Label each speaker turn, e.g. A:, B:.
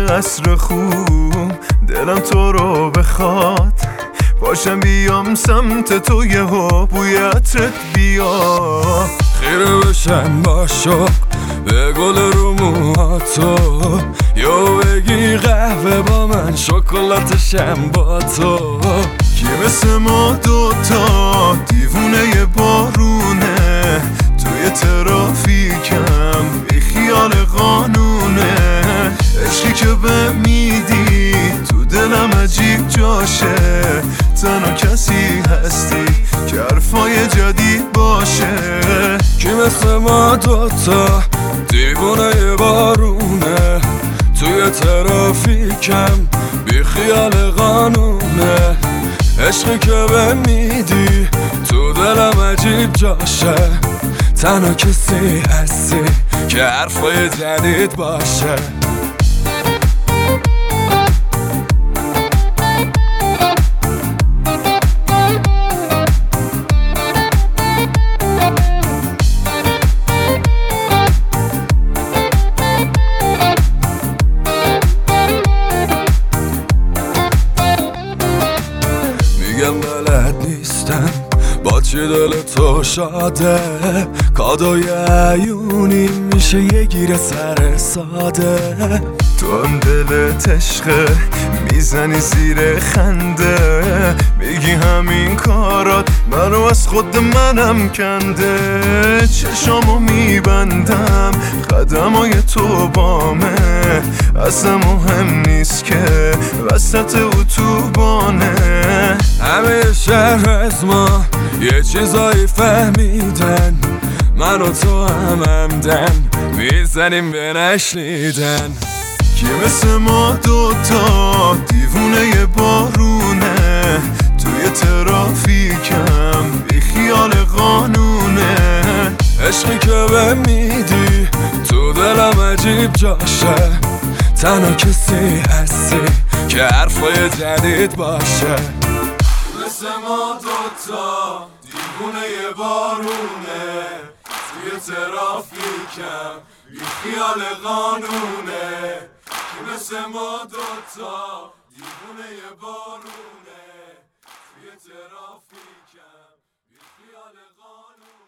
A: قصر خوب دلم تو رو بخواد، باشم بیام سمت تو یهو بوی عطرت بیا.
B: خیره بشم با شوق به گل رو موهاتو، یا بگی قهوه با من شکلاتشم با تو.
A: کی مثل ما دوتا دیوونه بارونه، توی ترافیکم بی خیال قانونه. عشقی که به میدی تو دلم عجیب جاشه، تنها کسی هستی که حرفای جدید باشه.
B: کی مثل ما دوتا دیوونه بارونه، توی ترافیکم بی خیال قانونه. عشقی که به میدی تو دلم عجیب جاشه، تنها کسی هستی که حرفای جدید باشه. میگم بلد نیستم با چی دل تو شاده، کادوی عیونی میشه یه گیر سر ساده.
A: تو هم دلت عشقه میزنی زیر خنده، میگی همین کارات منو از خود منم کنده. چشامو میبندم قدمای تو بامه، اصلا مهم نیست که وسط اتوبانه.
B: همه شهر از ما یه چیزایی فهمیدن، من و تو همدن میزنیم به نشنیدن.
A: کی مثل ما دوتا دیوونه بارونه، توی ترافیکم بی خیال قانونه.
B: عشقی که به میدی تو دلم عجیب جاشه، تنها کسی هستی که حرفای جدید باشه.
A: مثل ما دوتا دیوونه بارونه، توی ترافیکم بی خیال قانونه. کی مثل ما دوتا دیوونه بارونه، توی ترافیکم بی خیال قانونه.